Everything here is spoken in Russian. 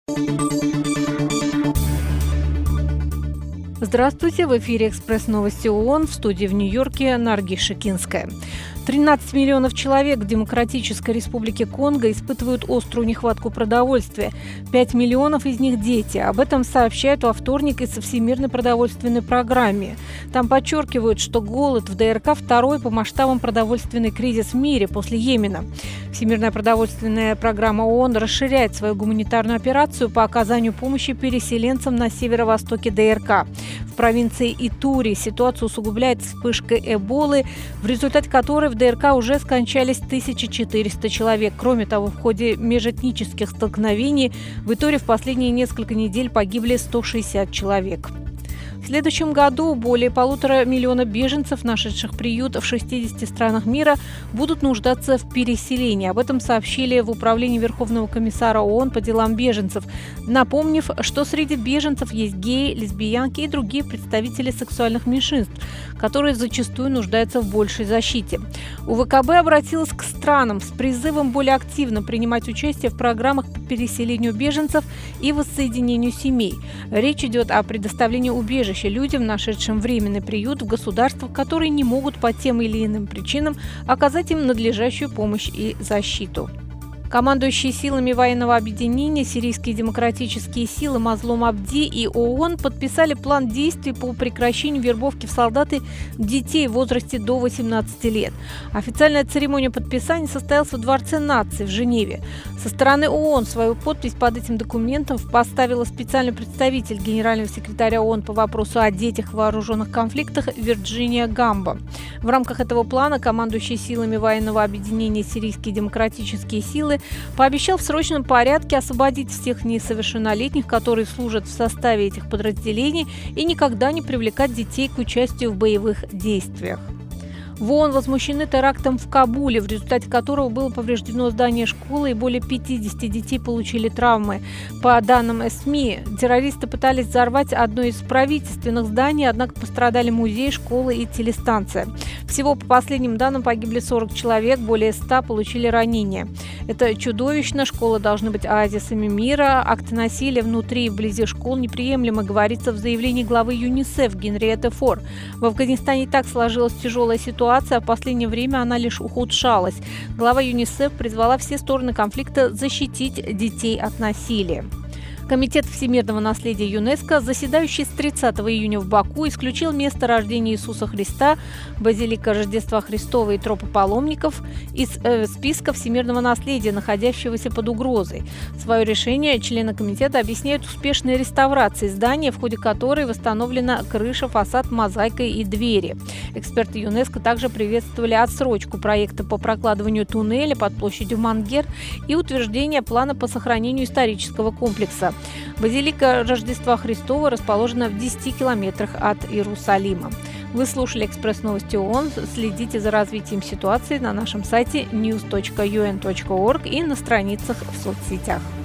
Здравствуйте, в эфире «Экспресс-новости ООН», в студии в Нью-Йорке Наргиз Шикинская. 13 миллионов человек в Демократической Республике Конго испытывают острую нехватку продовольствия. 5 миллионов из них – дети. Об этом сообщают во вторник из Всемирной продовольственной программы. Там подчеркивают, что голод в ДРК – второй по масштабам продовольственный кризис в мире после Йемена. Всемирная продовольственная программа ООН расширяет свою гуманитарную операцию по оказанию помощи переселенцам на северо-востоке ДРК. В провинции Итури ситуацию усугубляет вспышка Эболы, в результате которой в ДРК уже скончались 1400 человек. Кроме того, в ходе межэтнических столкновений в Итури в последние несколько недель погибли 160 человек. В следующем году более 1,5 миллиона беженцев, нашедших приют в 60 странах мира, будут нуждаться в переселении. Об этом сообщили в Управлении Верховного комиссара ООН по делам беженцев, напомнив, что среди беженцев есть геи, лесбиянки и другие представители сексуальных меньшинств, которые зачастую нуждаются в большей защите. УВКБ обратилась к странам с призывом более активно принимать участие в программах по переселению беженцев и воссоединению семей. Речь идет о предоставлении убежища людям, нашедшим временный приют в государствах, которые не могут по тем или иным причинам оказать им надлежащую помощь и защиту. Командующие силами военного объединения Сирийские демократические силы Мазлум Абди и ООН подписали план действий по прекращению вербовки в солдаты детей в возрасте до 18 лет. Официальная церемония подписания состоялась в Дворце наций в Женеве. Со стороны ООН свою подпись под этим документом поставила специальный представитель генерального секретаря ООН по вопросу о детях в вооруженных конфликтах Вирджиния Гамбо. В рамках этого плана командующий силами военного объединения Сирийские демократические силы пообещал в срочном порядке освободить всех несовершеннолетних, которые служат в составе этих подразделений, и никогда не привлекать детей к участию в боевых действиях. В ООН возмущены терактом в Кабуле, в результате которого было повреждено здание школы и более 50 детей получили травмы. По данным СМИ, террористы пытались взорвать одно из правительственных зданий, однако пострадали музей, школа и телестанция. Всего, по последним данным, погибли 40 человек, более 100 получили ранения. Это чудовищно, школы должны быть оазисами мира, акты насилия внутри и вблизи школ неприемлемы, говорится в заявлении главы ЮНИСЕФ Генриетты Фор. В Афганистане и так сложилась тяжелая ситуация, а в последнее время она лишь ухудшалась. Глава ЮНИСЕФ призвала все стороны конфликта защитить детей от насилия. Комитет всемирного наследия ЮНЕСКО, заседающий с 30 июня в Баку, исключил место рождения Иисуса Христа, базилика Рождества Христова и тропа паломников из списка всемирного наследия, находящегося под угрозой. Свое решение члены комитета объясняют успешной реставрацией здания, в ходе которой восстановлена крыша, фасад, мозаика и двери. Эксперты ЮНЕСКО также приветствовали отсрочку проекта по прокладыванию туннеля под площадью Мангер и утверждение плана по сохранению исторического комплекса. Базилика Рождества Христова расположена в 10 километрах от Иерусалима. Вы слушали «Экспресс-новости ООН». Следите за развитием ситуации на нашем сайте news.un.org и на страницах в соцсетях.